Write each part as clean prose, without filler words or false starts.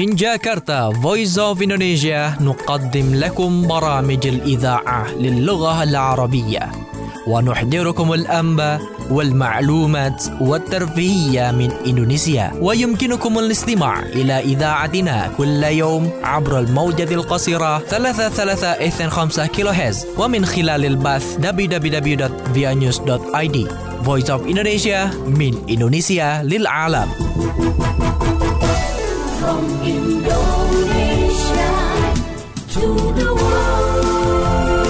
من جاكرتا Voice of Indonesia نقدم لكم برامج الإذاعة للغة العربية ونحضركم الأنباء والمعلومات والترفيهية من إندونيسيا. ويمكنكم الاستماع إلى إذاعتنا كل يوم عبر الموجة القصيرة 33.5 كيلوهرتز ومن خلال البث www.vianews.id. Voice of Indonesia من إندونيسيا للعالم. From Indonesia to the world.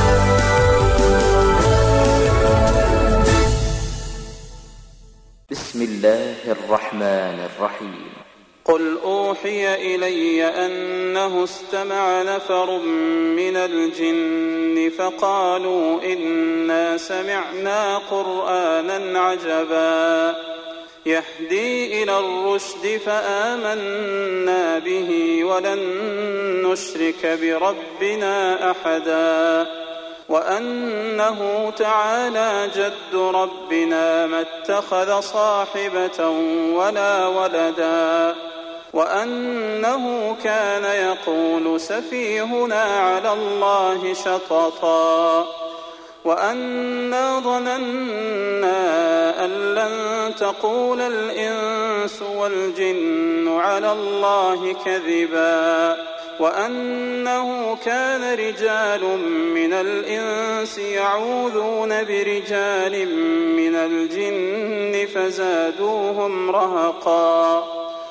بسم الله الرحمن الرحيم. قل أوحي إلي أنه استمع نفر من الجن فقالوا إنا سمعنا قرآنا عجبا يهدي إلى الرشد فآمنا به ولن نشرك بربنا أحدا وأنه تعالى جد ربنا ما اتخذ صاحبة ولا ولدا وأنه كان يقول سفيهنا على الله شططا وأنا ظننا أن لن تقول الإنس والجن على الله كذبا وأنه كان رجال من الإنس يعوذون برجال من الجن فزادوهم رهقا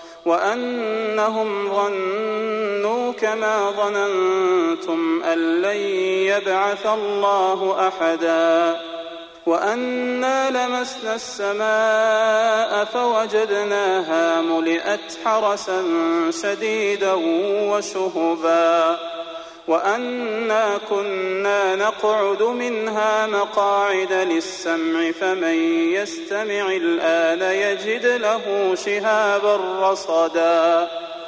وأنهم ظنوا كما ظننتم أن لن يبعث الله أحدا وأنا لمسنا السماء فوجدناها ملئت حرسا شديدا وشهبا وأنا كنا نقعد منها مقاعد للسمع فمن يستمع الآن يجد له شهابا رصدا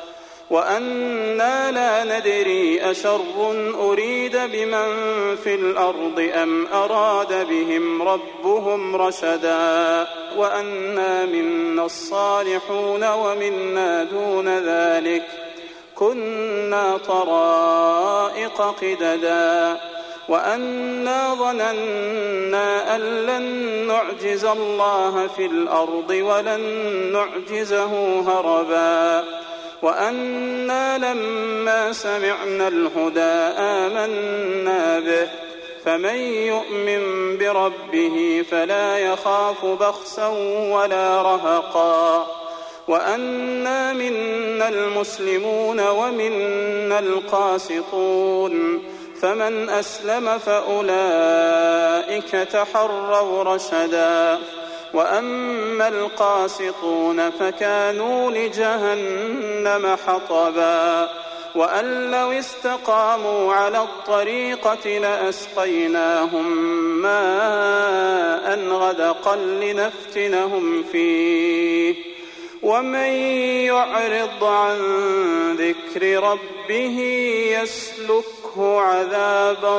وأنا لا ندري أشر أريد بمن في الأرض أم أراد بهم ربهم رشدا وأنا منا الصالحون ومنا دون ذلك كنا طرائق قددا وأنا ظننا أن لن نعجز الله في الأرض ولن نعجزه هربا وأنا لما سمعنا الهدى آمنا به فمن يؤمن بربه فلا يخاف بخسا ولا رهقا وأنا منا المسلمون ومنا القاسطون فمن أسلم فأولئك تحروا رشدا وأما القاسطون فكانوا لجهنم حطبا وأن لو استقاموا على الطريقة لأسقيناهم ماء غدقا لنفتنهم فيه ومن يعرض عن ذكر ربه يسلكه عذابا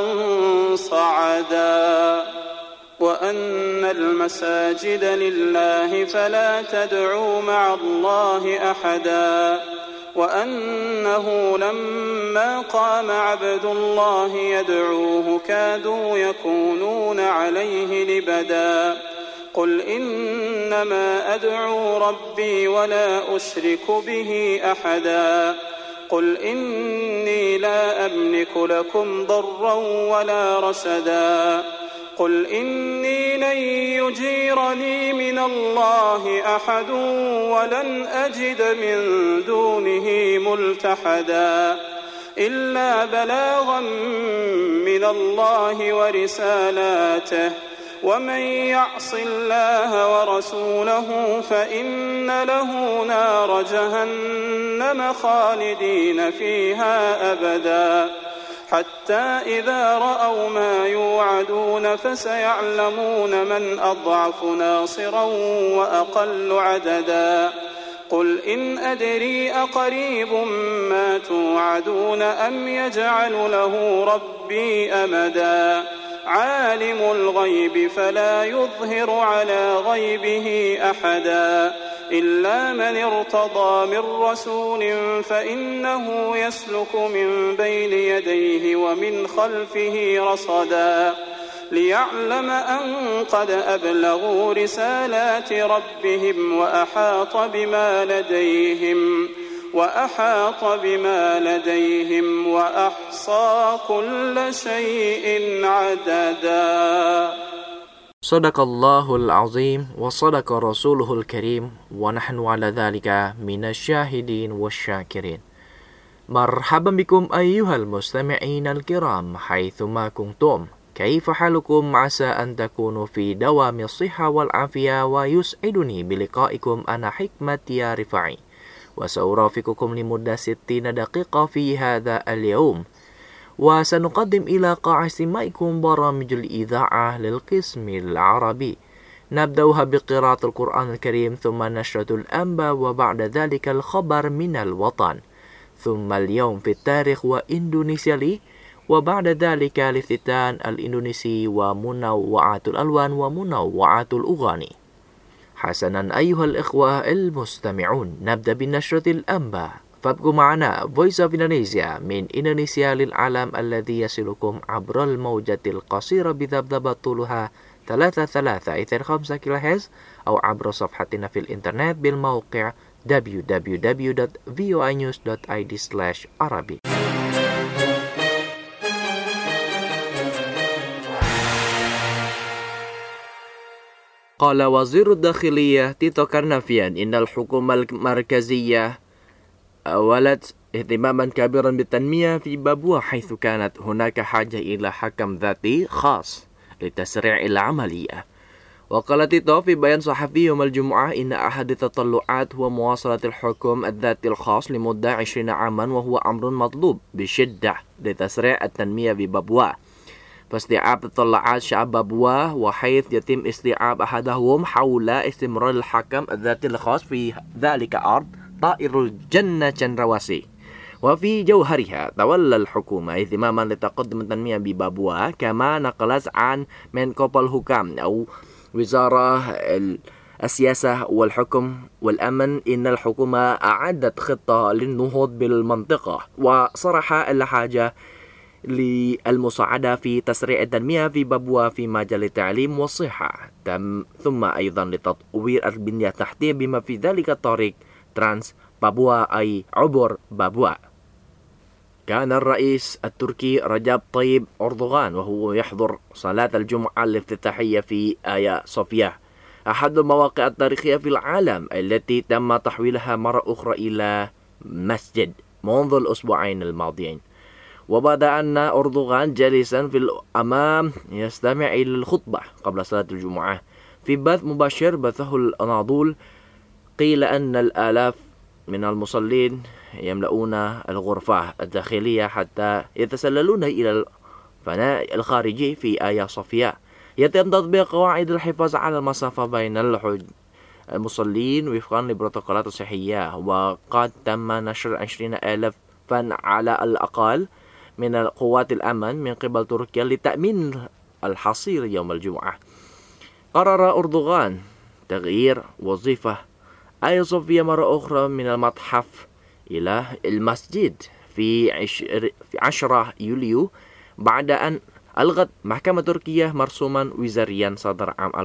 صعدا وأن المساجد لله فلا تدعوا مع الله أحدا وأنه لما قام عبد الله يدعوه كادوا يكونون عليه لبدا قل إنما أدعو ربي ولا أشرك به أحدا قل إني لا أملك لكم ضرا ولا رشدا قل إني لن يجيرني من الله أحد ولن أجد من دونه ملتحدا إلا بلاغا من الله ورسالاته ومن يعص الله ورسوله فإن له نار جهنم خالدين فيها أبدا حتى إذا رأوا ما يوعدون فسيعلمون من أضعف ناصرا وأقل عددا قل إن أدري أقريب ما توعدون أم يجعل له ربي أمدا عالم الغيب فلا يظهر على غيبه أحدا إلا من ارتضى من رسول فإنه يسلك من بين يديه ومن خلفه رصدا ليعلم أن قد أبلغوا رسالات ربهم وأحاط بما لديهم وأحصى كل شيء عددا. صدق الله العظيم وصدق رسوله الكريم ونحن على ذلك من الشاهدين والشاكرين. مرحبا بكم أيها المستمعين الكرام حيثما كنتم. كيف حالكم؟ عسى أن تكونوا في دوام الصحة والعافية، ويسعدني بلقائكم أنا حكمة يا رفاعي، وسأرافقكم لمدة 60 دقيقة في هذا اليوم، وسنقدم إلى قاع استماعكم برامج الإذاعة للقسم العربي. نبدأها بقراءة القرآن الكريم، ثم نشرة الأنباء، وبعد ذلك الخبر من الوطن، ثم اليوم في التاريخ وإندونيسيا لي، وبعد ذلك الافتتان الإندونيسي ومنوعات الألوان ومنوعات الأغاني. حسنا أيها الإخوة المستمعون، نبدأ بنشرة الأنباء، فابقوا معنا Voice of Indonesia من إندونيسيا للعالم الذي يصلكم عبر الموجة القصيرة بذبذبة طولها 33.5 كيلوهرتز، أو عبر صفحتنا في الإنترنت بالموقع www.voinews.id/Arabic. قال وزير الداخلية تيتو كارنافيان إن الحكومة المركزية أولت اهتماما كبيرا بالتنمية في بابوا، حيث كانت هناك حاجة إلى حكم ذاتي خاص لتسريع العملية. وقال تيتو في بيان صحفي يوم الجمعة إن أحد التطلعات هو مواصلة الحكم الذاتي الخاص لمدة 20 عاما، وهو أمر مطلوب بشدة لتسريع التنمية ببابوا. فاستيعاب تطلعات شعب بابوا، وحيث يتم استيعاب أحدهم حول استمرار الحكم الذاتي الخاص في ذلك أرض طائر الجنة چندراواسي. وفي جوهرها تولى الحكومة اهتماما لتقدم التنمية ببابوا، كما نقلت عن منكوب الحكام أو وزارة السياسة والحكم والأمن إن الحكومة أعدت خطة للنهوض بالمنطقة، وصرح الحاجة للمساعدة في تسريع التنمية في بابوا في مجال التعليم والصحة، ثم أيضا لتطوير البنية التحتية بما في ذلك طريق ترانس بابوا أي عبر بابوا. كان الرئيس التركي رجب طيب أردوغان وهو يحضر صلاة الجمعة الافتتاحية في آيا صوفيا، أحد المواقع التاريخية في العالم التي تم تحويلها مرة أخرى إلى مسجد منذ الأسبوعين الماضيين. وبدا أن أردوغان جالسا في الأمام يستمع إلى الخطبة قبل صلاة الجمعة في بث مباشر بثه الأناضول. قيل أن الآلاف من المصلين يملؤون الغرفة الداخلية حتى يتسللون إلى الفناء الخارجي في آيا صوفيا. يتم تطبيق قواعد الحفاظ على المسافة بين المصلين وفقا للبروتوكولات الصحية، وقد تم نشر 20,000 فن على الأقل من قوات الأمن من قبل تركيا لتأمين الحصير يوم الجمعة. قرر أردوغان تغيير وظيفة آيا صوفيا مرة أخرى من المتحف إلى المسجد في 10 يوليو بعد أن ألغت محكمة تركيا مرسوما وزاريا صدر عام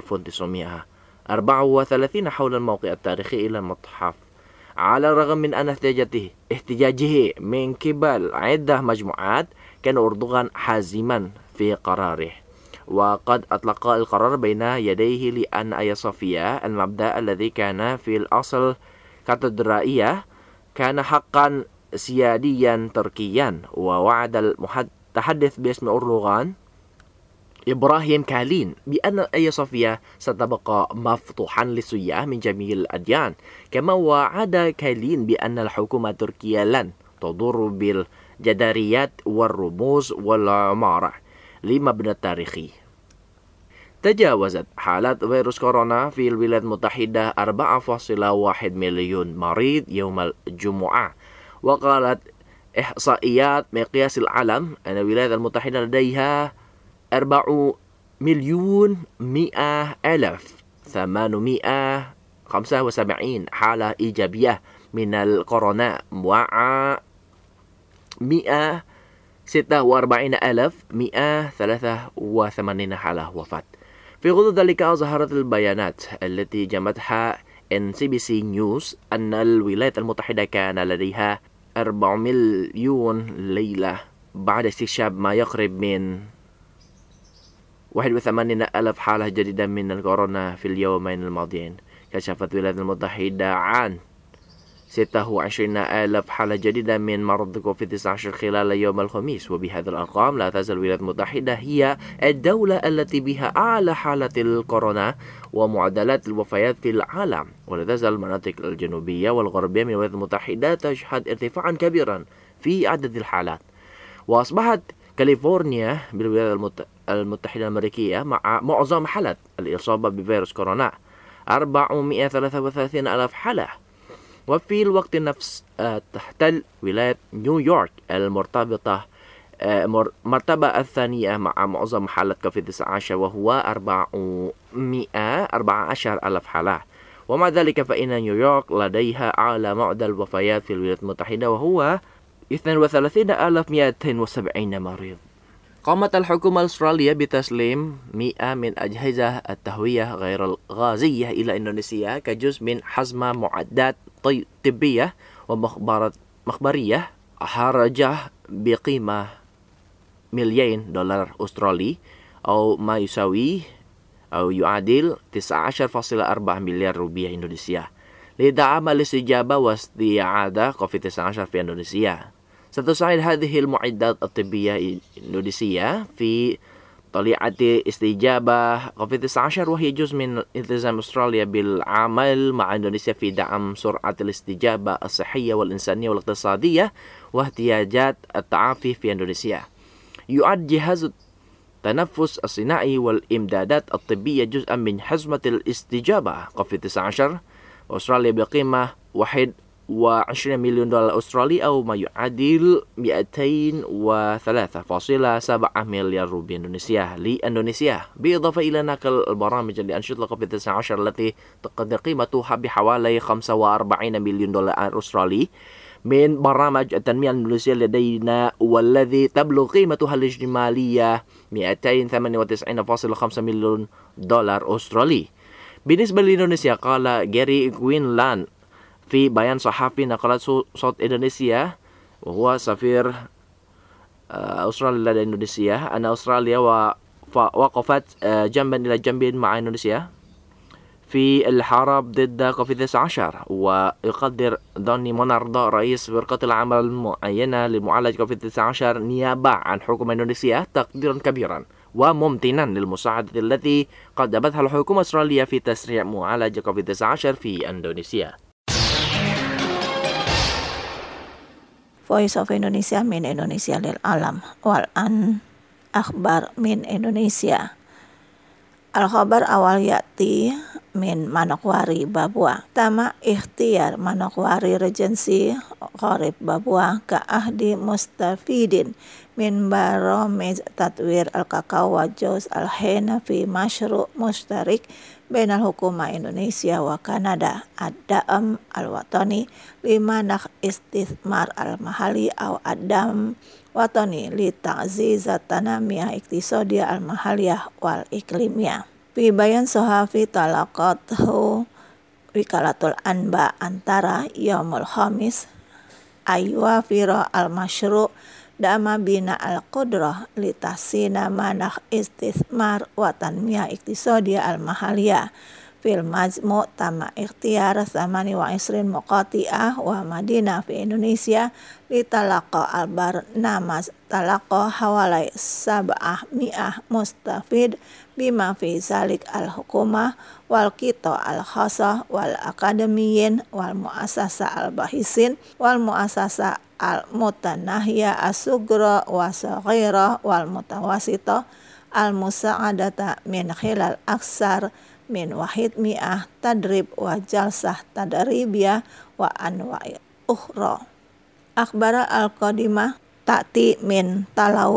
1934 حول الموقع التاريخي إلى المتحف، على الرغم من أن احتجاجه من قبل عدة مجموعات. كان أردوغان حازما في قراره، وقد أطلق القرار بين يديه لأن آيا صوفيا المبدأ الذي كان في الأصل كاتدرائية كان حقا سياديا تركيا. ووعد المتحدث باسم أردوغان إبراهيم كالين بأن آيا صوفيا ستبقى مفتوحا للسياح من جميع الأديان. كما وعد كالين بأن الحكومة التركية لن تضر بالجداريات والرموز والعمارة لمبنى تاريخي. تجاوزت حالات فيروس كورونا في الولايات المتحدة 4.1 مليون مريض يوم الجمعة. وقالت إحصائيات مقياس العالم أن الولايات المتحدة لديها 4,100,875 حالة إيجابية من الكورونا مع 146,183 حالة وفاة. في غضون ذلك ظهرت البيانات التي جمعتها NBC News أن الولايات المتحدة كان لديها 4 مليون ليلة بعد استكشاف ما يقرب من 81,000 حالة جديدة من الكورونا في اليومين الماضيين. كشفت الولايات المتحدة عن 26,000 حالة جديدة من مرض كوفيد-19 خلال يوم الخميس. وبهذه الأرقام لا تزال الولايات المتحدة هي الدولة التي بها أعلى حالة الكورونا ومعدلات الوفيات في العالم. ولا تزال المناطق الجنوبية والغربية من الولايات المتحدة تشهد ارتفاعا كبيرا في عدد الحالات. وأصبحت كاليفورنيا بالولايات المتحدة الأمريكية مع معظم حالات الإصابة بفيروس كورونا 433,000 حالة. وفي الوقت نفس تحتل ولاية نيويورك المرتبطة مرتبة الثانية مع معظم حالات كوفيد-19 وهو 414,000 حالة. ومع ذلك فإن نيويورك لديها أعلى معدل وفيات في الولايات المتحدة وهو 32,270 مريض. قامت الحكومة الأسترالية بتسليم 100 من أجهزة التهوية غير الغازية إلى إندونيسيا كجزء من حزمة معدات طبية ومخبرية حرجة بقيمة $2,000,000 أسترالي أو ما يساوي أو يعادل 19.4 مليار روبية إندونيسيا لدعم الاستجابة واستعادة كوفيد-19 في إندونيسيا. ستساعد هذه المعدات الطبية إندونيسيا في طليعة استجابة كوفيد-19 وهي جزء من التزام أستراليا بالعمل مع إندونيسيا في دعم سرعة الاستجابة الصحية والإنسانية والاقتصادية واحتياجات التعافي في إندونيسيا. يعد جهاز التنفس الصناعي والإمدادات الطبية جزءا من حزمة الاستجابة كوفيد-19 أستراليا بقيمة $21 مليون أسترالي أو ما يعادل 203.7 مليار روبية إندونيسيا لإندونيسيا، بالإضافة إلى نقل البرامج لأنشطة كوفيد-19 التي تقدر قيمتها بحوالي $45 مليون أسترالي من برامج التنمية الإندونيسية لدينا والذي تبلغ قيمتها الإجمالية $298.5 مليون أسترالي. بالنسبة لإندونيسيا قال جاري كوينلاند في بيان صحفي نقلت صوت إندونيسيا وهو سفير أستراليا لدى إندونيسيا أن أستراليا وقفت جنبا إلى جنب مع إندونيسيا في الحرب ضد كوفيد-19. ويقدر دوني موناردو رئيس فرقة العمل المعينة لمعالجة كوفيد-19 نيابة عن حكومة إندونيسيا تقديرا كبيرا وممتنا للمساعدة التي قدمتها الحكومة الأسترالية في تسريع معالجة كوفيد-19 في إندونيسيا. Voice of Indonesia min Indonesia lil alam wal an akhbar min Indonesia. Al-khabar awal yati min Manokwari Babua. Tama ikhtiar Manokwari Regency Gharib Babua ka ahdi mustafidin min baromij tatwir al-kakao wa juz al-hena fi masyru' mustarik bain al-hukuma Indonesia wa Kanada ad-da'am al-watani limanakh istithmar al-mahali aw ad-dam watani li ta'zizat tanamiyah iktisadiyah al-mahaliyah wal iklimiyah. Fi bayan sahafi talaqathu wikalatul anba antara yaumul khamis aywafira al-masyru' dama bina al-qudrah li tahsina manakh istithmar wa tanmiyah iktisadiyah al-mahaliyah fil majmu' tama ikhtiyar 28 muqati'ah wa madinah fi Indonesia li talaqa al-barnamas talaqa hawalai 700 mustafid bima fi zalik al-hukumah wal qita al-khasah wal akademiyin wal muasasa al-bahisin wal muasasa al-mutanahiyah as-sugra wa saghira wal mutawasita al-musa'adata min khilal aksar min wahid mi'ah tadrib wa jalsah tadribiyah wa anwa'i ukhra. Akhbara al-qadimah ta'ti min talaud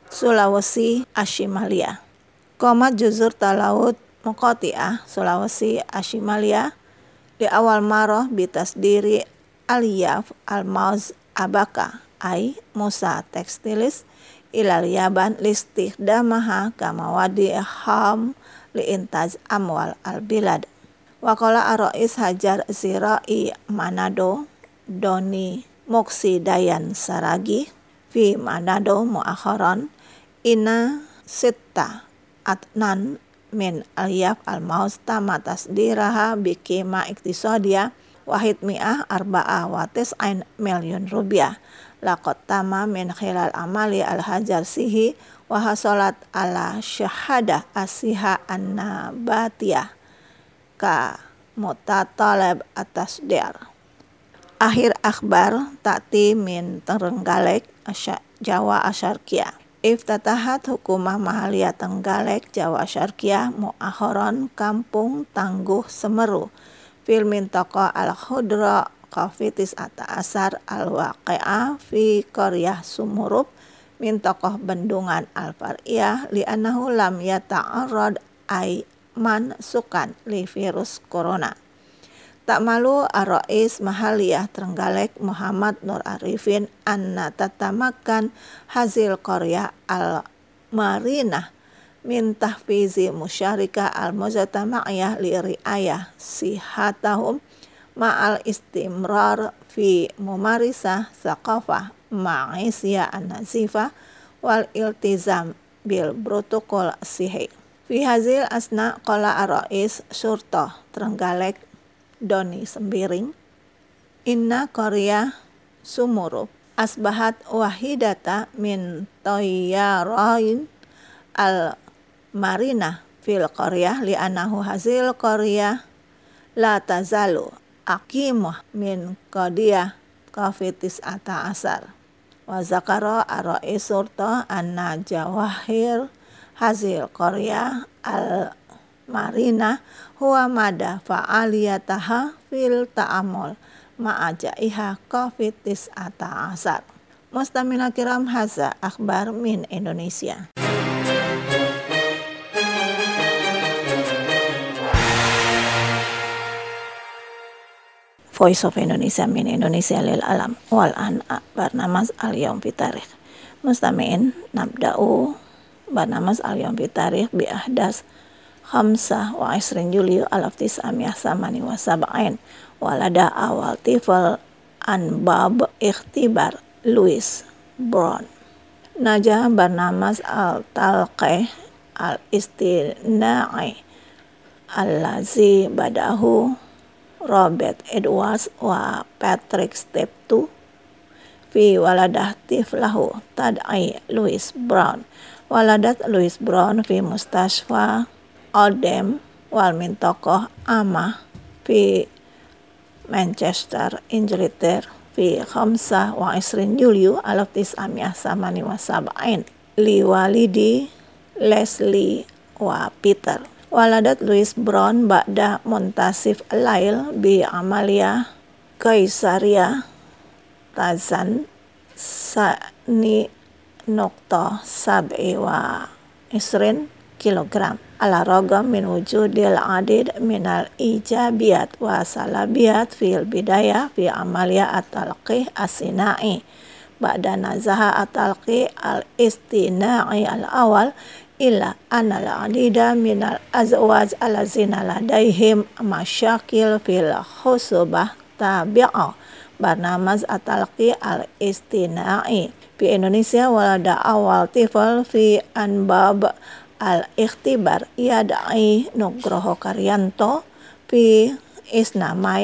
Sulawesi Ashimalia. Qomat juzur talaut Moqoti'ah Sulawesi Ashimalia di awal maroh bitasdiri aliyaf al-mauz abaka ay musa tekstilis ilal yaban listikhdamaha kamawadi ham liintaj amwal al-bilad. Waqala ar-rais Hajar Zirai Manado Doni Moksi Dayan Saragi fi Manado muakharan ina sitta atnan min aliyaf al-mauz tama tasdiraha bikima iktisadia wahid mi'ah arba'a wa tis'ain milyun rupiah laqad tama min khilal amali al-hajar sihi wa hasalat ala syahadah asiha an-nabatiyah ka mutatalab atas dar. Akhir akhbar ta'ti min Trenggalek Jawa Asyarkiyah. Iftatahat hukumah mahaliyah Trenggalek Jawa Asyarkiyah mu'akharon kampung Tangguh Semeru fil mintaqa al-khudra qafitis ata'asar al-waqi'ah fi qaryah Sumurub mintaqah bendungan al-far'iyah li'annahu lam yata'arrad man sukan li virus corona. Tak malu ar-rais mahaliyah Trenggalek Muhammad Nur Arifin anna tatamakan hasil qaryah al-marinah min tahfizi musyarika al-mujatama'iyah li riayah sihatahum ma'al istimrar fi mumarisah thaqafah ma'isya an-nazifah wal iltizam bil protokol sihi. Fi hazil asna qala ar-rais Surta Trenggalek Doni Sembiring inna qaryah Sumurub asbahat wahidata min tayyarain al-marinah fil qaryah li'annahu hazil qaryah la tazalu aqimah min qadiyah kafitis ata asar wa zakara ar-rais Surta anna jawahir hazil qaryah al-marinah huwa mada fa'aliyataha fil ta'amul ma'ajaiha kafitis ata asar. Mustamina kiram haza akhbar min Indonesia. Voice of Indonesia min Indonesia lil alam wal an barnamas al-yawm fi tarikh. Mustami'in nabda'u barnamas al-yawm fi tarikh bi ahdas 25 Julio 1978 walada awal tifal anbab ikhtibar Louis Brown. Najah barnamas al-talqih al-istina'i allazi badahu Robert Edwards wa Patrick Step 2 fi waladah tiflahu tad'i Louis Brown. Waladat Louis Brown fi mustashfa Oldham wal mintokoh amah fi Manchester Inglaterra fi 25 Julio 1978 li walidi Leslie wa Peter. Waladat Louis Brown ba'da muntasif al-lail bi amalia Kaisaria Tazan sani nokta sab'i wa isrin kilogram ala ragam min wujudil adid minal ijabiyat wa salabiyat fil bidayah fi amalia at-talqih as-sina'i ba'da nazaha at-talqih al-istina'i al-awal illa anal adida minal azwaj alazina ladaihim masyakil fil khusubah tabi'ah barnamaz at-talqih al-istina'i fi Indonesia walada awal tifal fi anbab al-ikhtibar yadai Nugroho Karyanto fi isnamai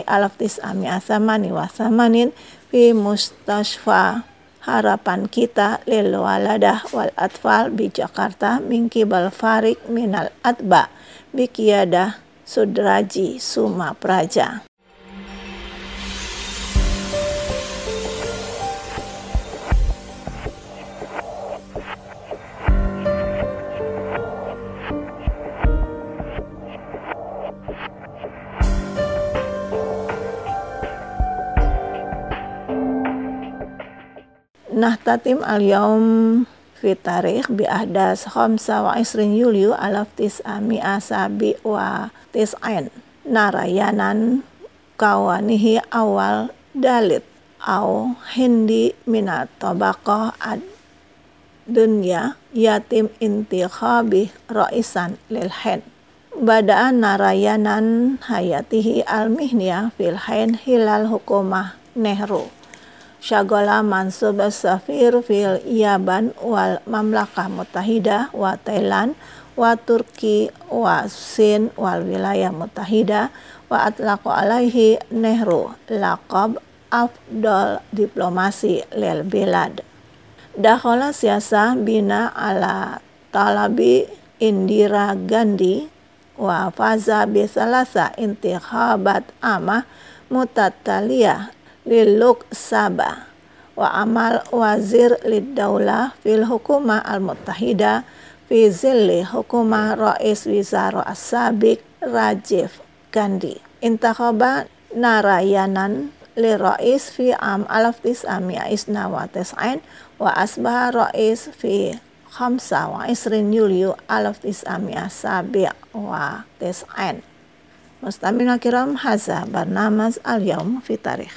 1988 fi mustashfa harapan kita lil waladah wal atfal bi Jakarta min kibal farik minal atba bi qiyadah Sudraji Suma Praja. Nahtatim al-yawm fi tarikh bi ahdas 25 Yulyo 1997 narayanan kawanihi awal dalit au hindi minat tabaqah ad dunya yatim intikhabi ra'isan lil Hind. Badaan narayanan hayatihi al-mihniyah fil Hind hilal hukumah Nehru. Syagala mansub safir fil Yaban wal Mamlakah Muttahidah wa Thailand wa Turki wa Sin wal Wilayah Muttahidah wa atlaqu alaihi Nehru laqab afdal diplomasi lil bilad. Dakhala siyasah bina ala talabi Indira Gandhi wa faza bisalasa intikhabat amah mutataliyah liluk Sabah wa amal wazir lid-daulah fil hukumah al-muttahidah fi zilli hukumah rais wizara as-sabiq Rajiv Gandhi. Intakhaba narayanan li rais fi am 1999 wa asbaha rais fi 25 Yulyo 1997. Mustamina kiram haza barnamaz al-yawm fi tarikh.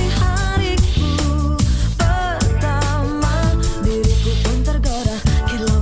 Diriku pun tergerak.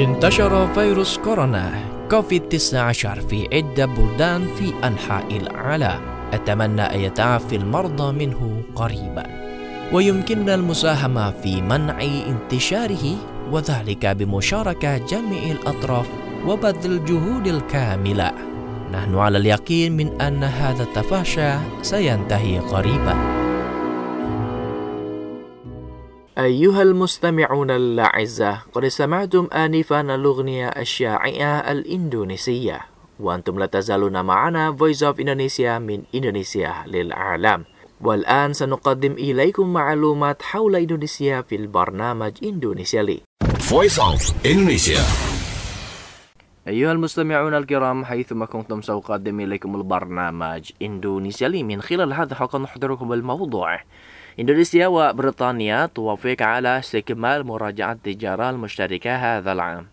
انتشر فيروس كورونا كوفيد-19 في عدة بلدان في أنحاء العالم. أتمنى أن يتعافى المرضى منه قريبا، ويمكننا المساهمة في منع انتشاره، وذلك بمشاركة جميع الأطراف وبذل الجهود الكاملة. نحن على اليقين من أن هذا التفاشي سينتهي قريبا. أيها المستمعون الأعزاء، قد سمعتم آنفا الأغنية الشائعة الإندونيسية، وأنتم لا تزالون معنا Voice of Indonesia من إندونيسيا للعالم. والآن سنقدم إليكم معلومات حول إندونيسيا في البرنامج إندونيسيا لي. Voice of Indonesia. أيها المستمعون الكرام، حيثما كنتم سأقدم إليكم البرنامج إندونيسيا لي. من خلال هذا الحلقة نحضركم الموضوع: إندونيسيا وبريطانيا توافق على استكمال مراجعة التجارة المشتركة هذا العام.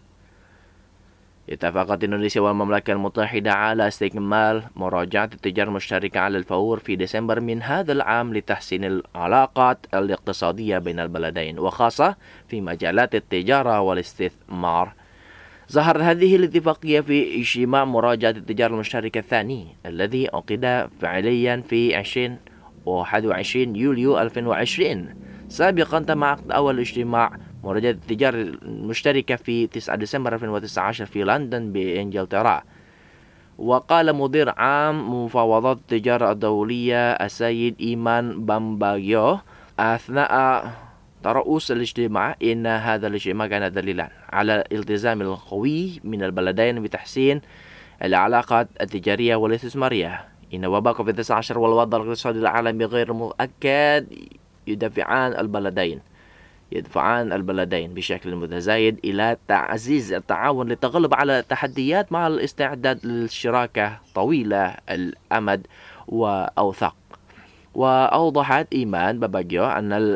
اتفقت إندونيسيا والمملكة المتحدة على استكمال مراجعة التجارة المشتركة على الفور في ديسمبر من هذا العام لتحسين العلاقات الاقتصادية بين البلدين، وخاصة في مجالات التجارة والاستثمار. ظهرت هذه الاتفاقية في اجتماع مراجعة التجارة المشتركة الثاني الذي عقد فعليا في 21 يوليو 2020. سابقا تم عقد أول اجتماع مراجعة التجارة المشتركة في 9 ديسمبر 2019 في لندن بإنجلترا. وقال مدير عام مفاوضات التجارة الدولية السيد إيمان بامباغيو أثناء ترأس الاجتماع إن هذا الاجتماع كان دليلا على الالتزام القوي من البلدين بتحسين العلاقات التجارية والاستثمارية. إن وباء كوفيد-19 والوضع الاقتصادي العالمي غير مؤكد يدفعان البلدين بشكل متزايد إلى تعزيز التعاون للتغلب على التحديات مع الاستعداد للشراكة طويلة الأمد وأوثق. وأوضحت إيمان بامباغيو أن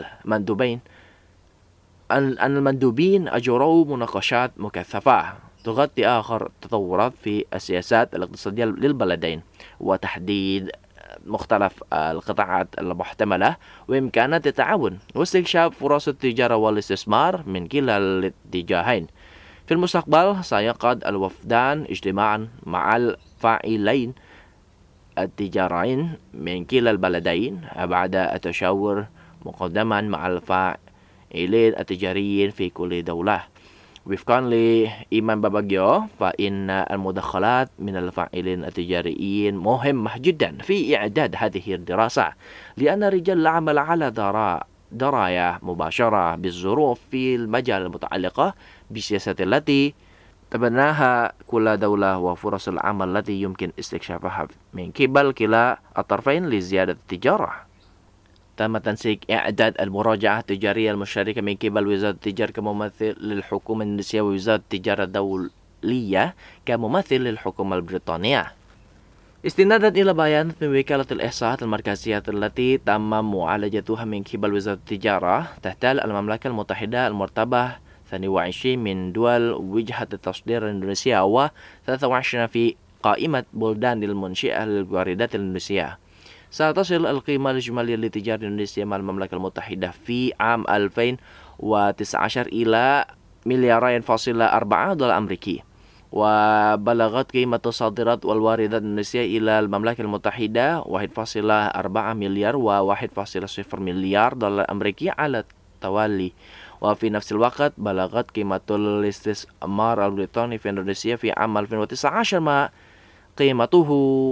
المندوبين أجروا مناقشات مكثفة تغطي آخر تطورات في السياسات الاقتصادية للبلدين، وتحديد مختلف القطاعات المحتملة وإمكانات التعاون، واستكشاف فرص التجارة والاستثمار من كلا الاتجاهين. في المستقبل سيعقد الوفدان اجتماعا مع الفاعلين التجاريين من كلا البلدين بعد التشاور مقدما مع الفاعلين التجاريين في كل دولة. وفقا لإيمان بامباغيو فإن المداخلات من الفاعلين التجاريين مهمة جدا في إعداد هذه الدراسة، لأن رجال العمل على دراية مباشرة بالظروف في المجال المتعلقة بالسياسات التي تبناها كل دولة وفرص العمل التي يمكن استكشافها من قبل كلا الطرفين لزيادة التجارة. تم تنسيق إعداد المراجعة التجارية المشتركة من قبل وزارة التجارة كممثل للحكومة الإندونيسية، ووزارة التجارة الدولية كممثل للحكومة البريطانية، استنادا إلى بيانات من وكالة الإحصاءات المركزية التي تم معالجتها من قبل وزارة التجارة. تحتل المملكة المتحدة المرتبة 22 من دول وجهة التصدير الإندونيسية، و23 في قائمة بلدان المنشئة للواردات الإندونيسية. ستصل القيمة الإجمالية لتجارة إندونيسيا مع المملكة المتحدة في عام 2019 إلى $2.4 مليار أمريكي، وبلغت قيمة الصادرات والواردات الإندونيسية إلى المملكة المتحدة 1.4 مليار و1.0 مليار دولار أمريكي على التوالي. وفي نفس الوقت بلغت قيمة الاستثمار البريطاني في إندونيسيا في عام 2019 مع قيمته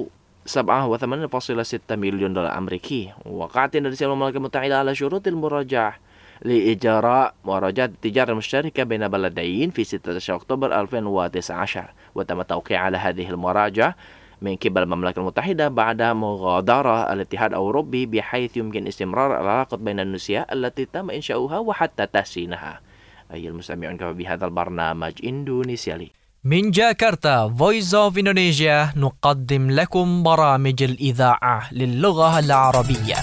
87.6 مليون دولار أمريكي. وقعت إندونيسيا والمملكة المتحدة على شروط المراجعة لإجراء مراجعة التجارة المشتركة بين بلدين في 16 أكتوبر 2019، وتم توقيع على هذه المراجعة من قبل المملكة المتحدة بعد مغادرة الاتحاد الأوروبي، بحيث يمكن استمرار العلاقة بين إندونيسيا التي تم إنشاؤها وحتى تحسينها. أيها المستمعون، كما بهذا البرنامج إندونيسيا لي. من جاكرتا Voice of Indonesia نقدم لكم برامج الإذاعة للغة العربية.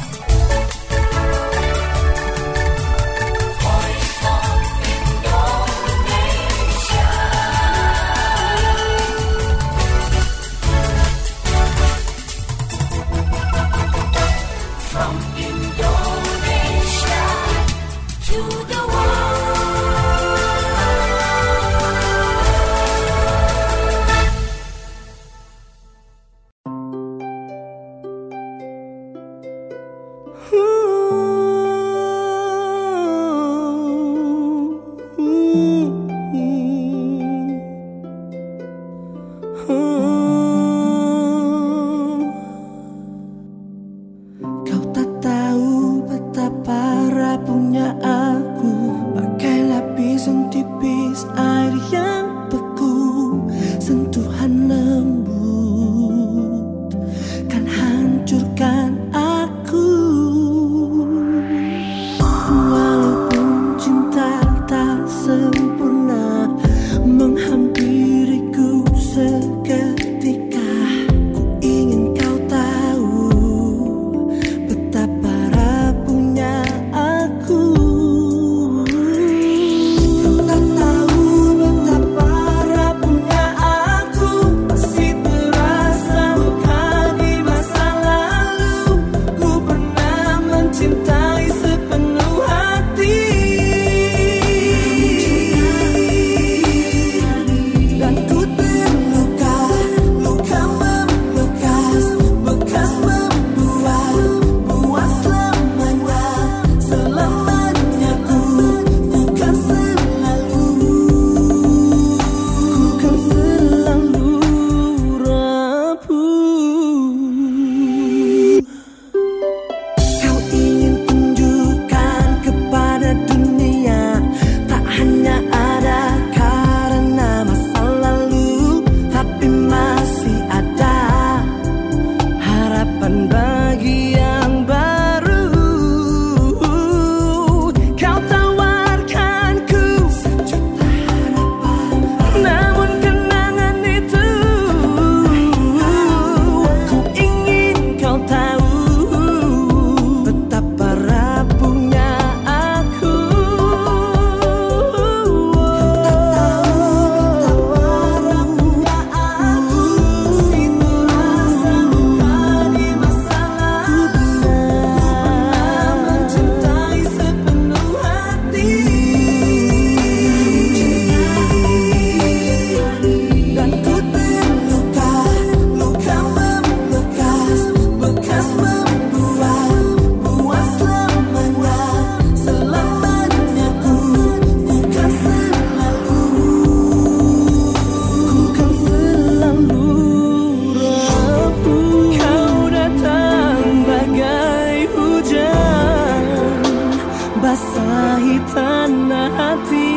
di tanah hati,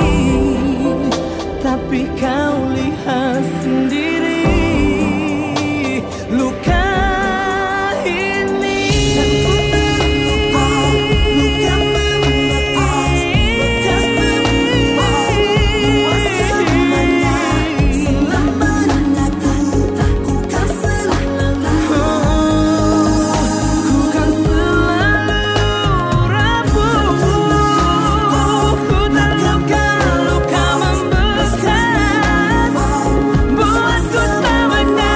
tapi kau lihat sendiri luka ini. Luka membekas, bekas membuat selamanya. Selamanya ku kan selalu, ku kan selalu rapuh. Ku dan luka membekas, buatku selamanya.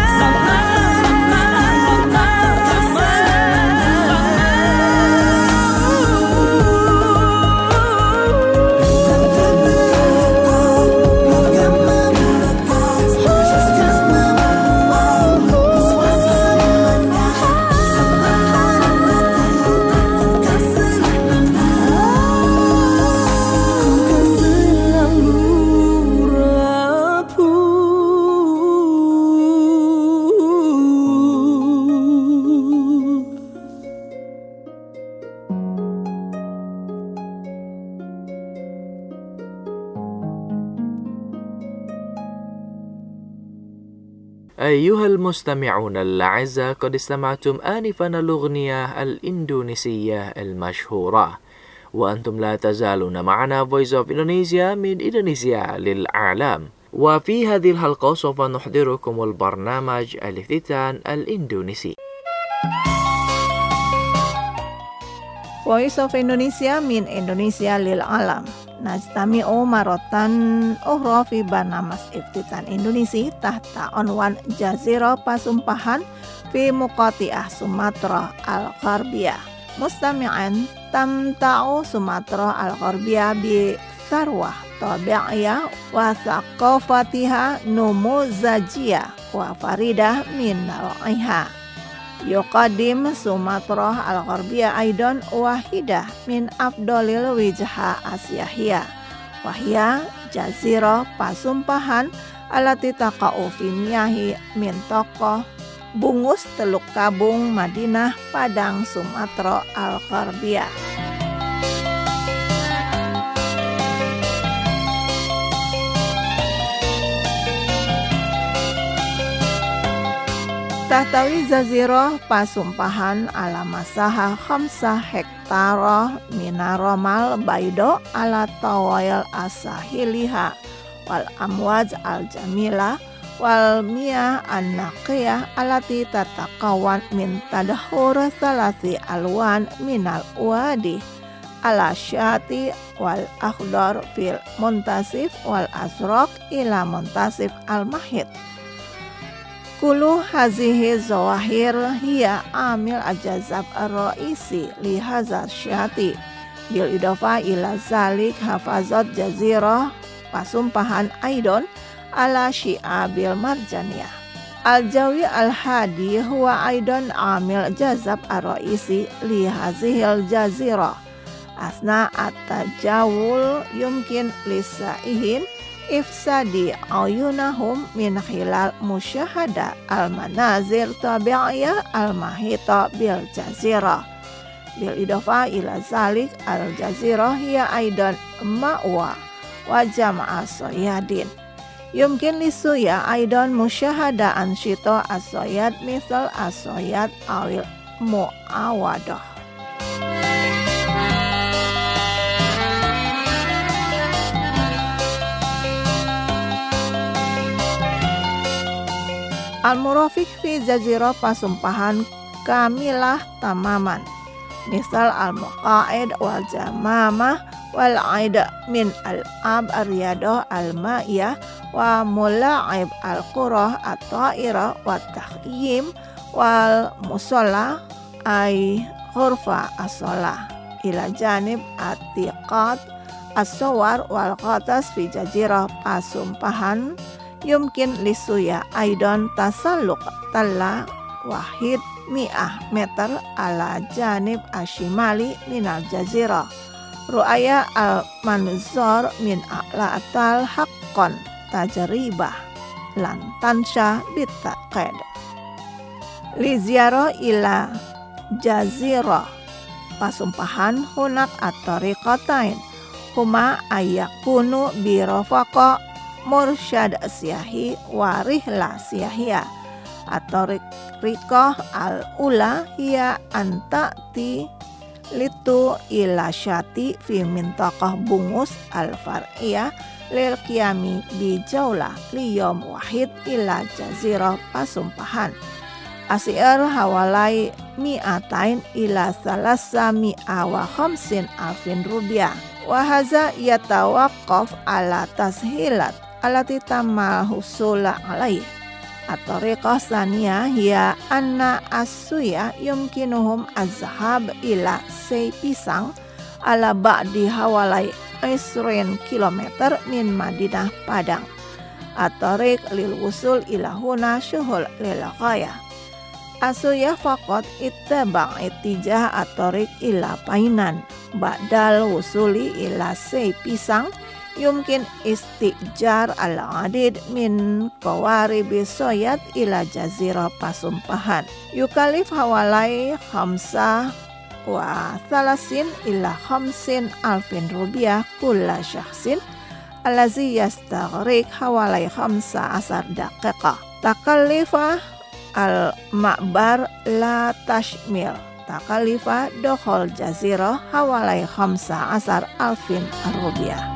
أيها المستمعون الأعزاء، قد استمعتم آنفا الأغنية الإندونيسية المشهورة، وأنتم لا تزالون معنا Voice of Indonesia من إندونيسيا للعالم. وفي هذه الحلقة سوف نحضركم البرنامج الافتتان الإندونيسي. Voice of Indonesia min Indonesia lil alam. Najtami'u marotan ukhra fi barnamas iftitan Indonesi tahta onwan Jazirah Pasumpahan fi Muqati'ah Sumatra Al-Gharbiyah. Mustami'an tamta'u Sumatra Al-Gharbiyah bi sarwah tabi'iyah wa thaqafatiha numuzajiyah wa faridah min naw'iha. Yuqadim Sumatra Al-Gharbiyah aidan wahidah min afdolil wijha asyahiyah wahya Jazirah Pasumpahan alati taqa'u fi miyahi min tokoh Bungus Teluk Kabung Madinah Padang Sumatra Al-Gharbiyah. Tahtawi Jazirah Pasumpahan ala masaha 5 hektara minaromal baido ala tawayal asahiliha wal amwaj al jamila wal miyah an-naqiyah alati tatakawan min tadahur salasi alwan minal wadi ala syati wal akhdar fil muntasif wal asraq ila muntasif al mahid. Kulu hazihi zawahir hiya amil ajazab ar-raisi li hazar syati bil idafa ila zalik hafazat Jazirah Pasumpahan aidon ala syi'a bil marjaniyah. Al-Jawi al-Hadi huwa aidon amil jazab ar-raisi li hazihil jazirah. Asna at-tajawul yumkin lisaihin ifsadi ayunahum min khilal musyahada al-manazir tabi'iyah al-mahita bil jazirah. Bil idafa ila zalik al-jazirah hiya aidan ma'wa wa jama'a soyadin. Yumkin lisuya aidan musyahada ansyita as-soyad misal as-soyad awil mu'awadah. Al-murafiq fi Jazirah Pasumpahan kamilah tamaman. Misal al-muqa'id wal jamamah wal aida min al-ab ar-riyadah al-ma'iyah wa mula'ib al-qurah at-ta'irah wa takhiyim wal musalla ay ghurfa as-salah ila janib at-tiqat as-sawar wal qatas fi Jazirah Pasumpahan. Yumkin lisuya aidan tasalluq talla wahid mi'ah meter ala janib ashimali minal jazirah ru'aya al-manzor min a'la atal haqqan tajribah lan tansha bitaqad li ziarah ila jazirah pasumpahan hunak at-tariqatain huma ayakunu birofaqo mursyad siyahi warihla siyahiyah at-tariqah al-ula hiya anta'ti litu ila syati fi mintaqah bungus al-far'iyah lil qiyami bi jaulah liyom wahid ila jazirah pasumpahan asyar hawalai mi'atain ila salasa mi'a wa khamsin alfin rupiah wa haza yatawaqqaf ala tashilat alati tamal husula alaih at-tariqah saniyah hiya anna as-suya yumkinuhum az-zahab ila say pisang ala ba'di hawalai 20 kilometer min Madinah Padang at-tariq lil wusul ila huna syuhul lil ghayah asuyah faqat ittaba' ittijah at-tariq ila Painan ba'dal wusuli ila say pisang yumkin istijar al-adid min qawaribi soyat ila jazirah pasumpahan yukalif hawalai khamsah wa thalasin ila khamsin alfin rupiah kulla syahsin alazi yastaghriq hawalai khamsa asar daqiqah takallifah al-ma'bar la tashmil takallifah dokhol jazirah hawalai khamsa asar alfin rupiah.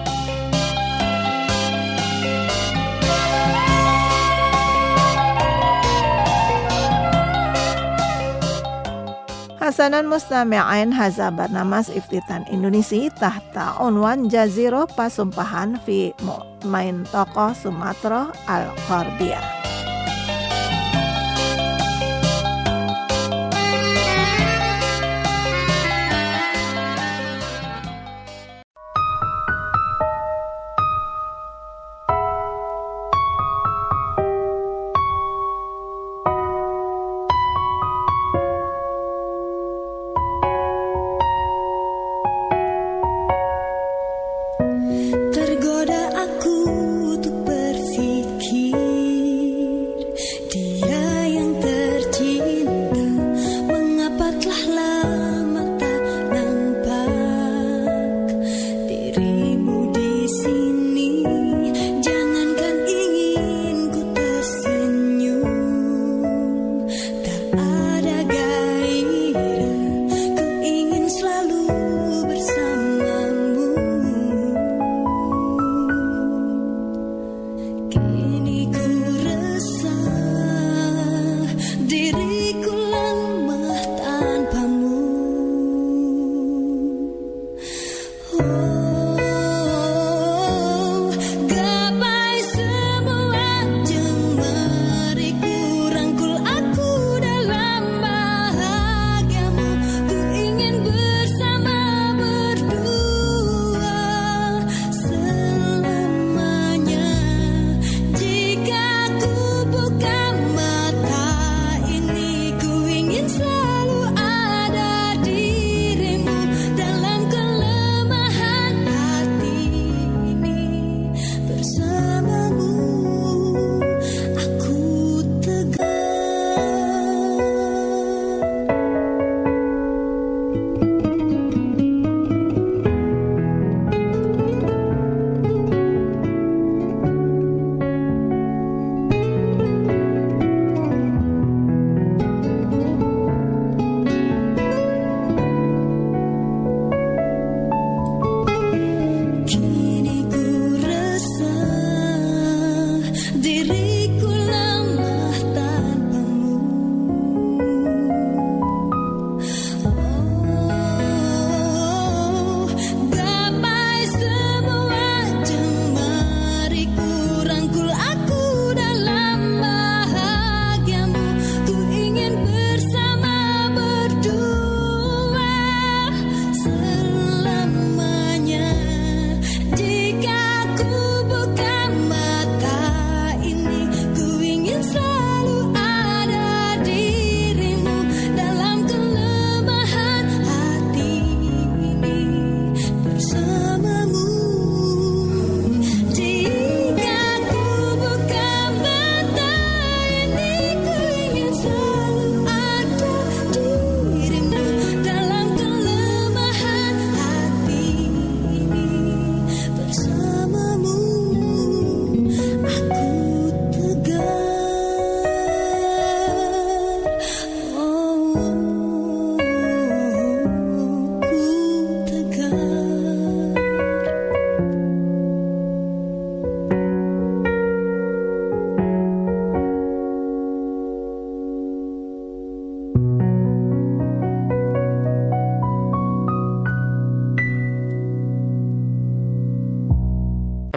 Hasanan mustami'ain haza barnamas iftitan Indonesia tahta unwan jazirah pasumpahan fi mintaqah Sumatera al-Gharbiyah. Tergoda aku untuk berpikir dia yang tercinta mengapa telah lama tak nampak dirimu di sini jangankan ingin ku tersenyum tak ada gairah ku ingin selalu bersamamu. Kini ku resah diriku lemah tanpamu. Oh, gapai semua jemariku rangkul aku dalam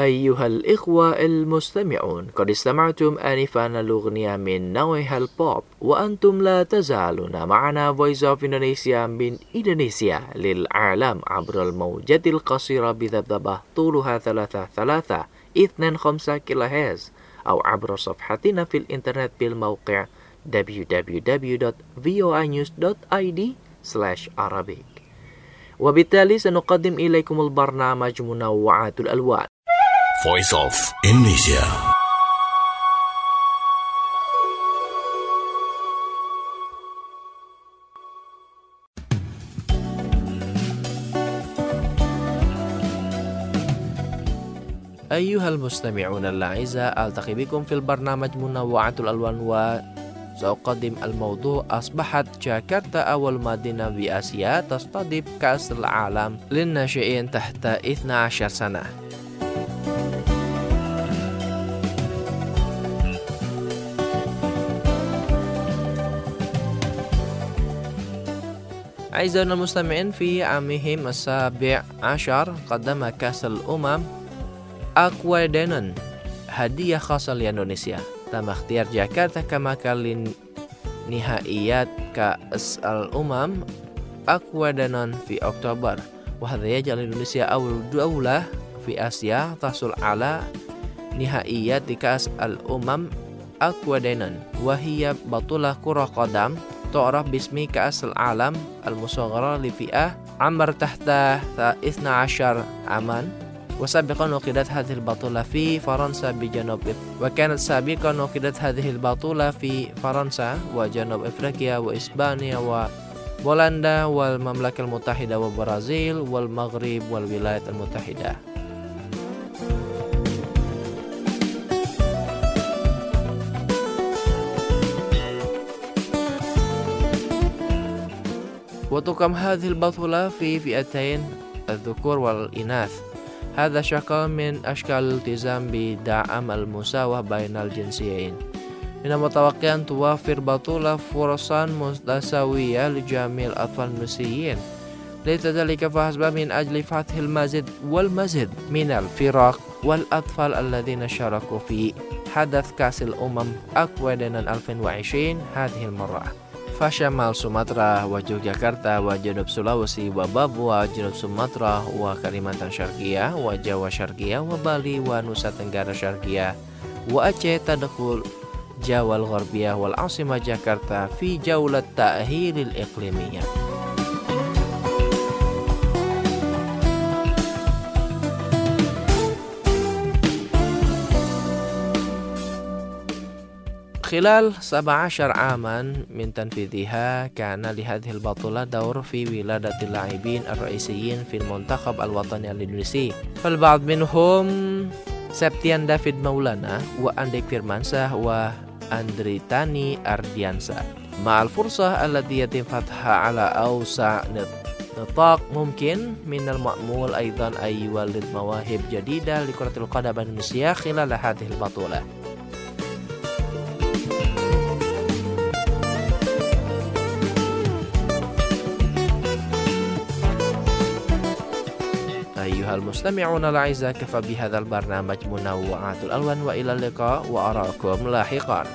أيها الإخوة المستمعون، قد استمعتم آنفا الأغنية من نوعها البوب، وأنتم لا تزالون معنا Voice of Indonesia من إندونيسيا للعالم عبر الموجات القصيرة بذبذبة طولها 3.25 كيلوهرتز أو عبر صفحتنا في الإنترنت بالموقع www.voinews.id/Arabic. وبالتالي سنقدم إليكم البرنامج منوعات الألوان. Voice of Indonesia. أيها المستمعون الأعزاء، ألتقي بكم في البرنامج منوعات الألوان، وسأقدم الموضوع أصبحت جاكرتا أول مدينة بآسيا تستضيف كأس العالم للناشئين تحت 12 سنة. أعزائنا المستمعين، في عامهم 17 قدم كأس الأمم أكوادينون هدية خاصة لإندونيسيا. تم اختيار جاكرتا كمكان لنهائيات كأس الأمم أكوادينون في أكتوبر، وهذا يجعل إندونيسيا أول دولة في آسيا تحصل على نهائيات كأس الأمم أكوادينون، وهي بطولة كرة قدم تعرف باسم كأس العالم المصغرة لفئة عمر تحت 12 عاما. وسابقا عقدت هذه البطولة في فرنسا وكانت سابقا عقدت هذه البطولة في فرنسا وجنوب أفريقيا وإسبانيا وبولندا والمملكة المتحدة وبرازيل والمغرب والولايات المتحدة. وتقام هذه البطولة في فئتين الذكور والإناث. هذا شكل من أشكال الالتزام بدعم المساواة بين الجنسيين. من المتوقع أن توفر بطولة فرصا متساوية لجميع الأطفال الإندونيسيين. ليس ذلك فحسب، من أجل فتح المزيد والمزيد من الفرق والأطفال الذين شاركوا في حدث كأس الأمم أكوادينون 2020 هذه المرة. فشمال سومطرة ويوغياكرتا وجنوب سولويسي وبابوا جنوب سومطرة وكاليمانtan شرقية وجاوا شرقية وبالي ونوسا تنggara شرقية وأعيه تدخل جاوا الغربية والعاصمة جاكرتا في جولة التأهيل الإقليمية. خلال 17 عاما من تنفيذها كان لهذه البطولة دور في ولادة اللاعبين الرئيسيين في المنتخب الوطني الإندونيسي، فالبعض منهم Septian David Maulana وأنديك فيرمانسah وأندريتاني أرديانسا. مع الفرصة التي يتم فتحها على أوسع نطاق ممكن، من المأمول أيضا أن يولد مواهب جديدة لكرة القدم الإندونيسية خلال هذه البطولة. أيها المستمعون الأعزاء، كفى بهذا البرنامج منوعات الألوان، وإلى اللقاء وأراكم لاحقا.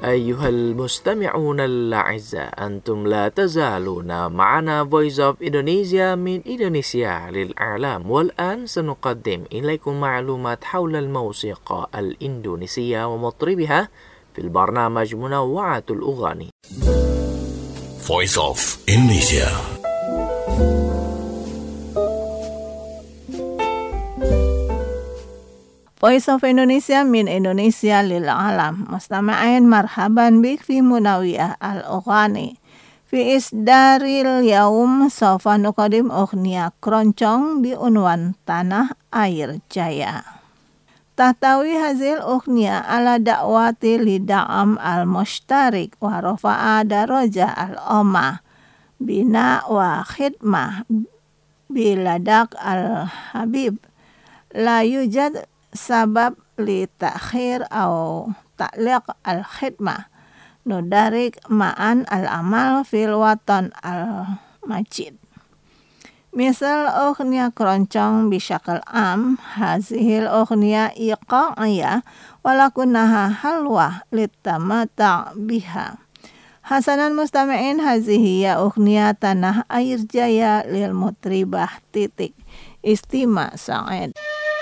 أيها المستمعون الأعزاء أنتم لا تزالون معنا Voice of Indonesia من إندونيسيا للإعلام والآن سنقدم إليكم معلومات حول الموسيقى الإندونيسية ومطربها في البرنامج منوعات الأغاني Voice of Indonesia. Voice of Indonesia min Indonesia lil alam. Mustama'in marhaban bik fi munawiyah al-ughani. Fi isdaril yaum sofa nuqadim ughniya keroncong bi unwan Tanah Air Jaya. Tahtawi hazil ughniya ala da'wati li da'am al-mushtarik wa rafa'a daraja al-umma bina wa khidmah biladak al-habib. La yujad sabab li ta'khir atau ta'liq al-khidmah nudarik ma'an al-amal fil watan al-majid. Misal ughniya keroncong bisyakal am hazihil ughniya iqa'iyah walakunaha halwah litamata' biha. Hasanan mustami'in hazihiya ughniya Tanah Air Jaya lil mutribah titik Istima Sa'id.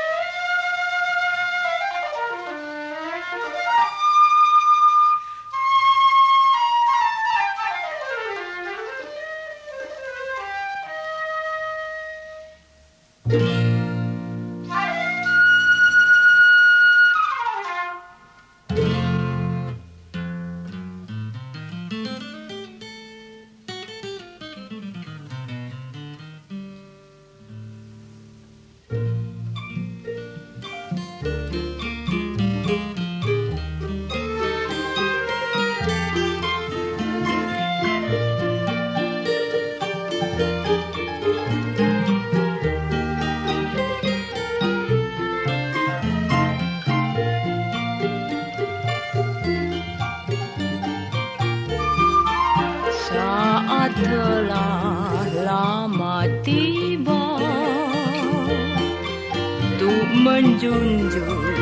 Saat telah lama tiba untuk menjunjung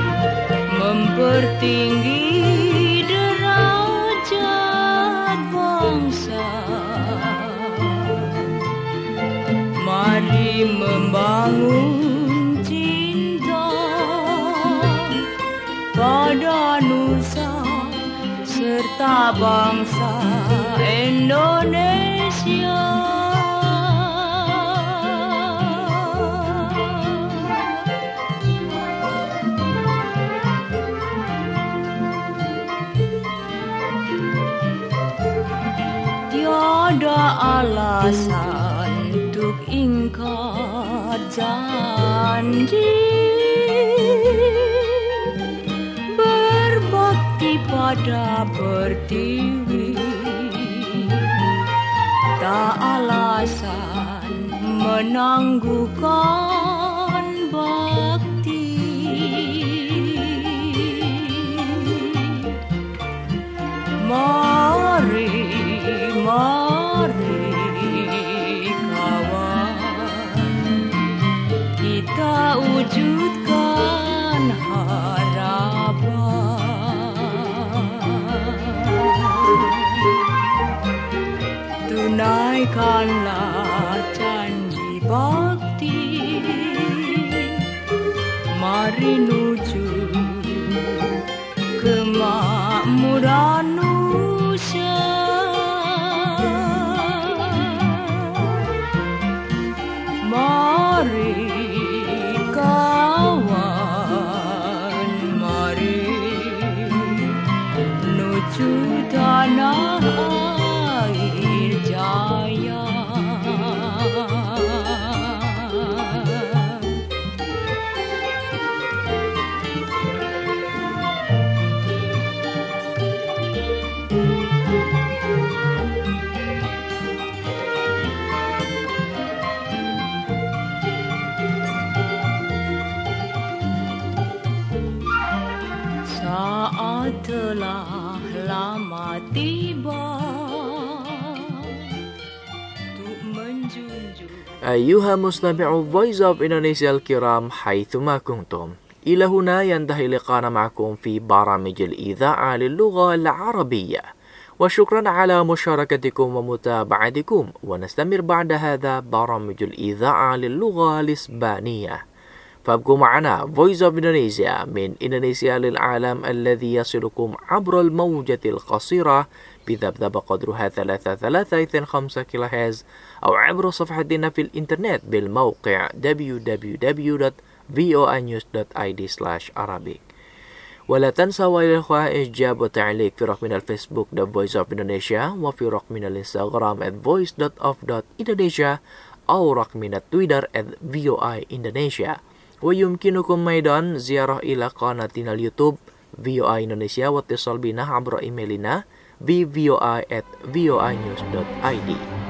mempertinggi derajat bangsa. Mari membangun cinta pada nusa serta bangsa Indonesia. Tiada alasan untuk ingkar janji, berbakti pada pertiwi. Tak alasan menangguhkan bakti. Mari, mari kawan, kita wujudkan harapan. Tunaikanlah janji bakti, mari nuju kemakmuran Nusa. Mari kawan, mari nuju Tanah Air Jaya. Saat telah lama tiba untuk menjunjung. أيها مستمعو Voice of Indonesia الكرام حيثما كنتم إلى هنا ينتهي لقاءنا معكم في برامج الإذاعة للغة العربية، وشكرا على مشاركتكم ومتابعتكم. ونستمر بعد هذا برامج الإذاعة للغة الإسبانية، فابقوا معنا Voice of Indonesia من إندونيسيا للعالم الذي يصلكم عبر الموجة القصيرة بذبذب قدرها 3.325 كيلوهرتز، أو عبر صفحتنا في الإنترنت بالموقع www.voanews.id/Arabic. ولا تنسوا يا الإخوة إعجاب وتعليق في رقمنا الفيسبوك The Voice of Indonesia، وفي رقمنا الإنستغرام @voice.of.indonesia، أو رقمنا تويتر @voindonesia. ويمكنكم أيضا زيارة إلى قناتنا اليوتيوب VOA Indonesia، واتصال بنا عبر إيميلنا vvoi@voinews.id.